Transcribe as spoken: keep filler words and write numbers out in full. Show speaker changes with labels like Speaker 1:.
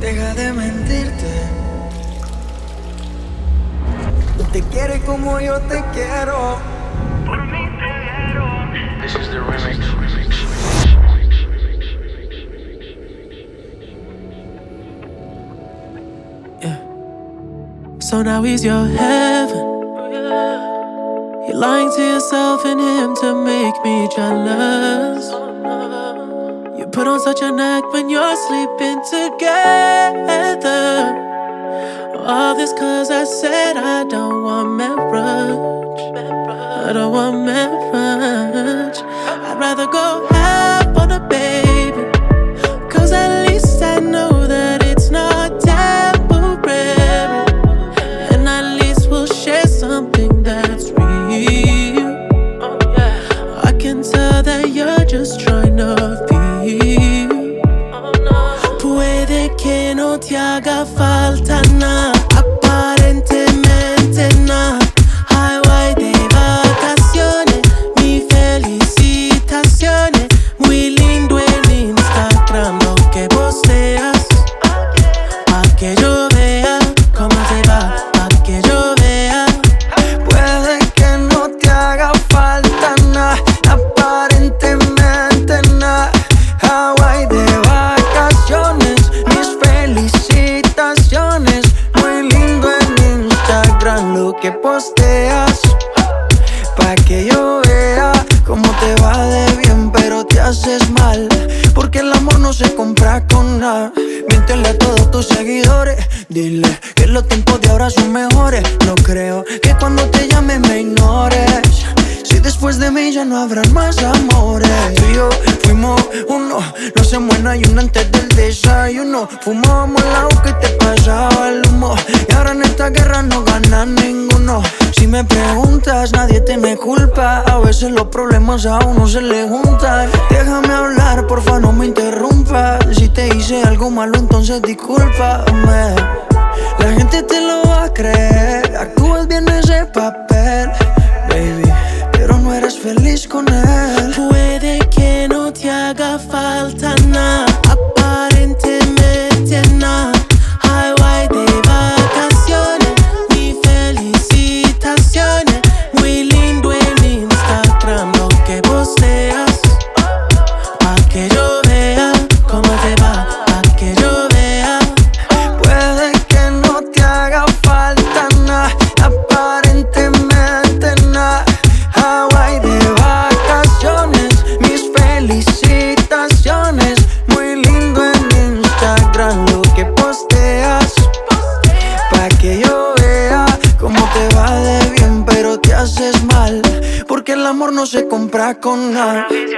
Speaker 1: Deja de mentirte. No te quiere como yo te quiero. Por mí te dieron.
Speaker 2: This is the remix.
Speaker 3: Yeah. So now he's your heaven. You're lying to yourself and him to make me jealous. You put on such an act when you're sleeping together. All this cause I said I don't want marriage. I don't want marriage. I'd rather go half on a baby, cause at least I know that it's not temporary. And at least we'll share something that's real. I can tell that you're just trying to feel. Puede que no te haga falta nada, aparentemente nada. Highway de vacaciones, mis felicitaciones. Muy lindo en Instagram lo que posteas, pa' que yo vea cómo te va, pa' que yo vea.
Speaker 1: Puede que no te haga falta nada, aparentemente nada. Hawaii de vacaciones, mis felicitaciones. Muy lindo en Instagram lo que posteas, pa' que yo vea cómo te va de bien, pero te haces mal, porque el amor no se compra con nada. Miéntele a todos tus seguidores, dile que los tiempos de ahora son mejores. No creo que cuando te llame me ignores, si después de mí ya no habrán más amores. Tú y yo fuimos uno, no se muera y uno antes del desayuno. Fumábamos el agua que te pasaba el humo, y ahora en esta guerra no gana ninguno. Si me preguntas, nadie tiene culpa, a veces los problemas a uno se le juntan. Déjame hablar, porfa, no me interrumpas. Si te hice algo malo, entonces discúlpame. La gente te lo va a creer, actúas bien ese papel, baby, pero no eres feliz con él.
Speaker 3: Puede que no te haga falta nada, aparentemente nada. Highway de vacaciones, mis felicitaciones. Muy lindo en Instagram lo que posteas, pa' que yo vea cómo te va, pa' que yo vea.
Speaker 1: Puede que no te haga falta nada, aparentemente nada. Hawaii de vacaciones, mis felicitaciones. Muy lindo en Instagram lo que posteas, pa' que yo vea cómo te va de bien, pero te haces mal, porque el amor no se compra con nada.